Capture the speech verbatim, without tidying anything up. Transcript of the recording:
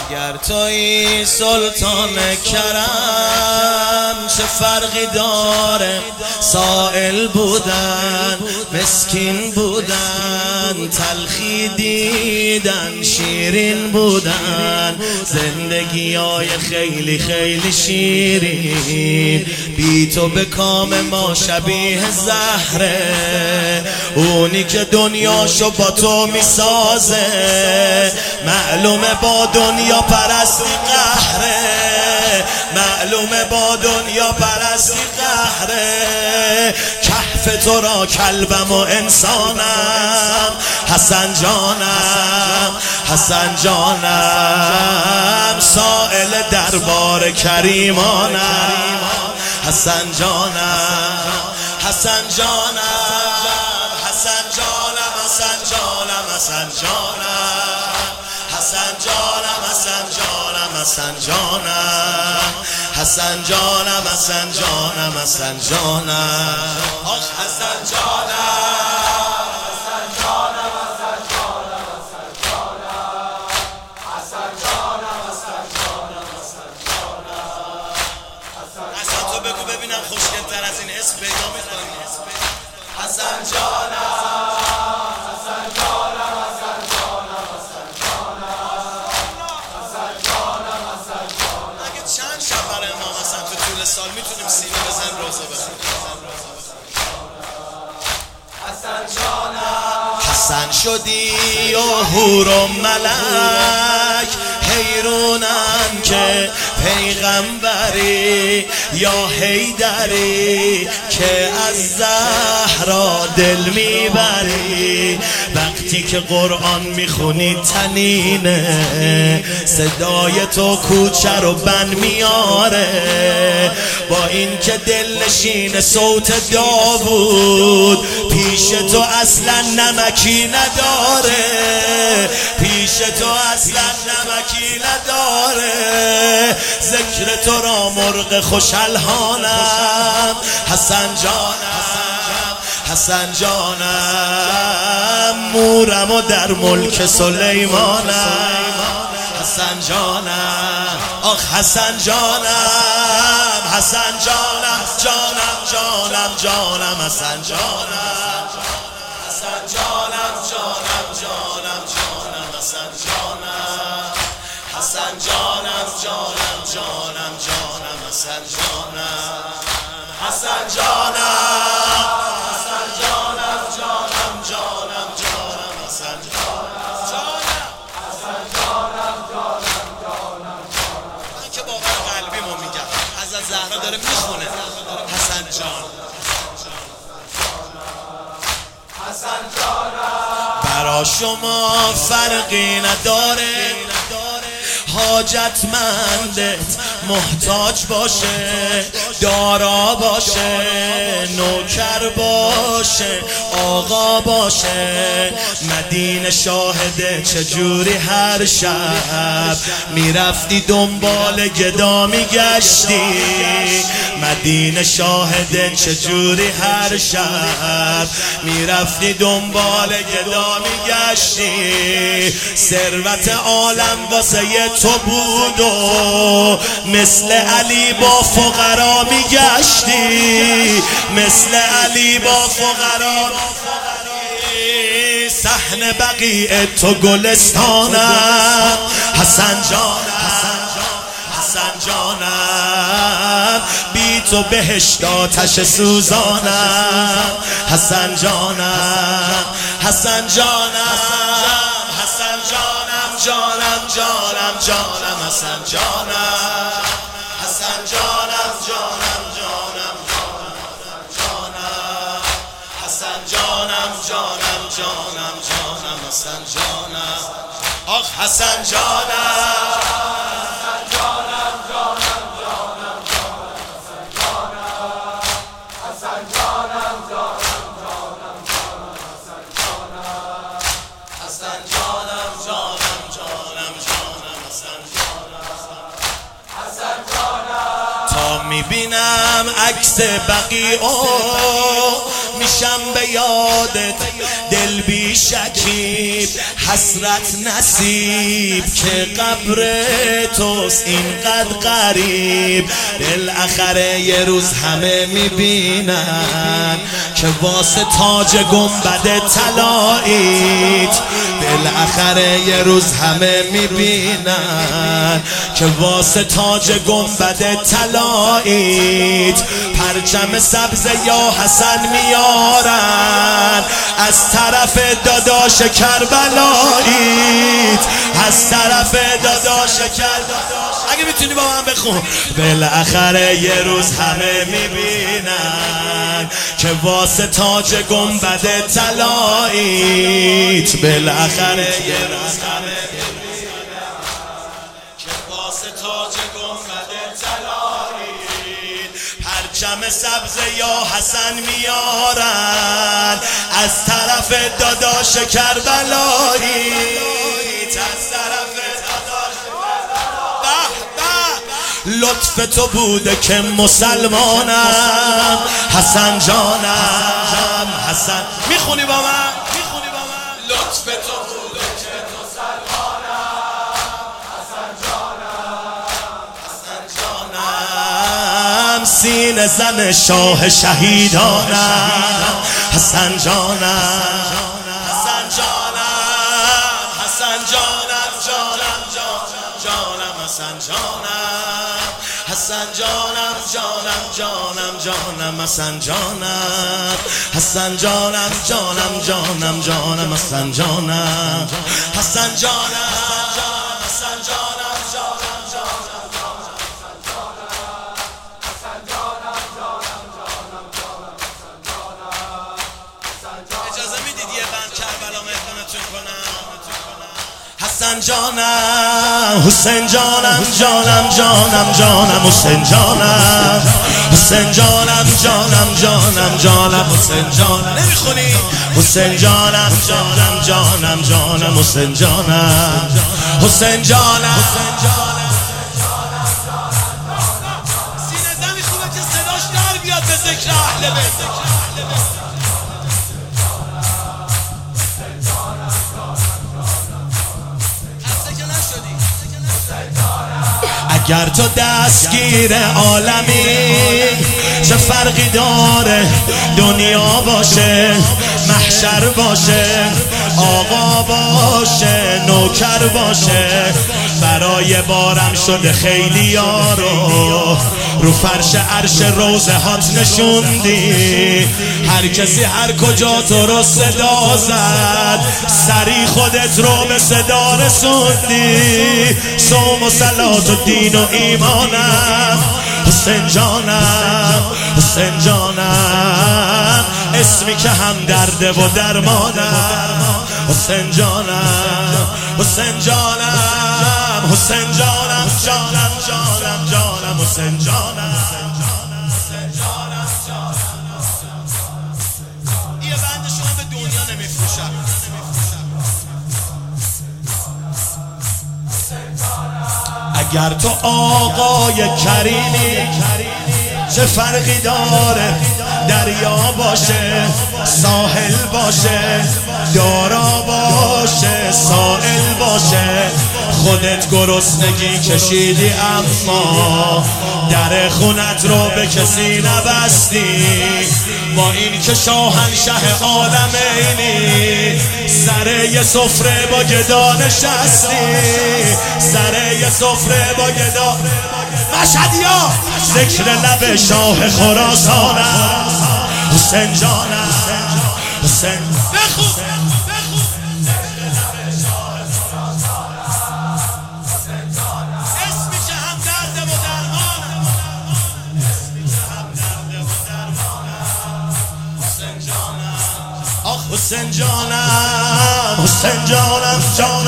گر تویی سلطان کرم چه فرقی داره سائل بودن مسکین بودن تلخی دیدن شیرین بودن زندگی های خیلی خیلی شیرین بی تو به کام ما شبیه زهره اونی که دنیاشو با تو میسازه معلومه با دنیا پرستی قهره معلومه با دنیا پرستی قهره کهف تو را کلبم و انسانم حسن جانم حسن جانم سائل دربار کریمانم حسن جانم حسن جانم حسن جانم حسن جانم حسن جانم حسن جانم حسن جانم حسن جانم حسن جانم حسن جانم حسن جانم آخ حسن جانم حسن جانم حسن جانم حسن جانم حسن جانم حسن جانم حسن جانم حسن تو بگو ببینم خوشگل‌تر از این اسم پیدا می‌کنی حسن جانم سال میتونیم سینه بزن روزه بخون حسن جانم حسن شدی و حور و ملک حیرونن که پیغمبری یا حیدری که از زهرا دل میبری وقتی که قرآن میخونی تنینه صدای تو کوچه رو بن میاره با این که دل نشین صوت داوود پیش تو اصلا نمکی نداره پیش تو اصلا نمکی نداره ذکر تو را مرغ خوش الحانم حسن جانم حسن جانم مورم و در ملک سلیمانم حسن جانم آخ حسن جانم حسن جانم جانم جانم جانم حسن جانم حسن جانم جانم جانم جانم حسن جانم حسن جانم جانم جانم جانم حسن جانم حسن جانم حسن جانم جانم جانم جانم حسن جانم حسن جانم جانم جانم من که باور قلبی ما میگم از زهرا داره میخونه حسن جان حسن جانم برا شما فرقی نداره حاجتمندت محتاج باشه دارا باشه نوکر باشه آقا باشه مدینه شاهده چجوری هر شب میرفتی دنبال گدا میگشتی مدینه شاهده چجوری هر شب میرفتی دنبال گدا میگشتی ثروت عالم واسه تو بود و مثل علی با فقرا میگشتی مثل علی با فقرا صحن بقیع تو گلستانم حسن جانم حسن جانم بی تو بهشت آتش سوزانم حسن جانم حسن جانم حسن جانم جانم جانم جانم حسن جانم حسن جانم جانم جانم جانم حسن جانم جانم جانم جانم حسن جانم آخ حسن جانم حسن جانم جانم جانم حسن جانم حسن جانم جانم جانم حسن جانم حسن جانم جانم جانم جانم حسن جانم حسن جانم تا میبینم عکس بقیعو میشم به یادت دل بی شکیب حسرت نصیب که قبر توست اینقدر قریب. بالاخره یه روز همه میبینن که واسه تاج گنبد طلاییت. بالاخره یه روز همه میبینن که واسه تاج گنبد طلاییت پرچم سبز یا حسن میارن از طرف داداش کربلاییت، از طرف داداش کربلاییت. اگه میتونی با من بخون. بالاخره یه روز همه میبینن که واسه تاج گنبد طلاییت. بالاخره یه روز همه میبینن که واسه تاج گنبد طلاییت پرچم سبز یا حسن میارن از طرف داداش کربلاییت، از طرف داداش کربلاییت. لطف تو بوده که مسلمانم حسن جانم. حسن میخونی با من؟ میخونی با من؟ لطف تو بوده که مسلمانم حسن جانم. حسن جانم سینه زن شاه شهیدانم. حسن جانم. حسن جانم. حسن جانم جانم جانم حسن جانم. حسن جانم جانم جانم جانم حسن جانم. حسن جانم جانم جانم جانم حسن جانم. حسن جانم حسن جانم جانم اجازه میدید یه بند کربلا مهمونتون کنم؟ حسن جانم حسین جانم جانم جانم جانم حسین جانم. حسین جانم جانم جانم جانم حسین جانم. نمیخونی؟ حسین جانم جانم جانم جانم حسین جانم. حسین جانم. سینه زنی خوبه که صداش در بیاد به ذکر اهل بیت. اگر تو دستگیر عالمی چه فرقی داره دنیا باشه محشر باشه آقا باشه نوکر باشه. برای بارم شده خیلی یارو رو فرش عرش روزه هات نشوندی. هر کسی هر کجا تو رو صدا زد سری خودت رو به صدا رسوندی. صوم و صلات و دین و ایمانم حسین جانم. حسین جانم اسمی که هم درده و درمانم. حسین جانم. حسین جانم. حسین جانم جانم جانم جانم حسین جانم. یه بند شما به دنیا نمیفروشم. اگر تو آقای کریمی چه فرقی داره دریا باشه ساحل باشه دارا باشه سائل باشه. خودت گرسنگی کشیدی اما در خونت رو به کسی نبستی. با این که شاهنشه عالم اینی سر یه سفره با گدا نشستی. سر یه سفره با گدا مشهدیا ذکر لب شاه خراسانم. حسین جانم. حسین بخون اسمی که هم درده و درمانم. حسین جانم. آخ حسین جانم. حسین جانم جانم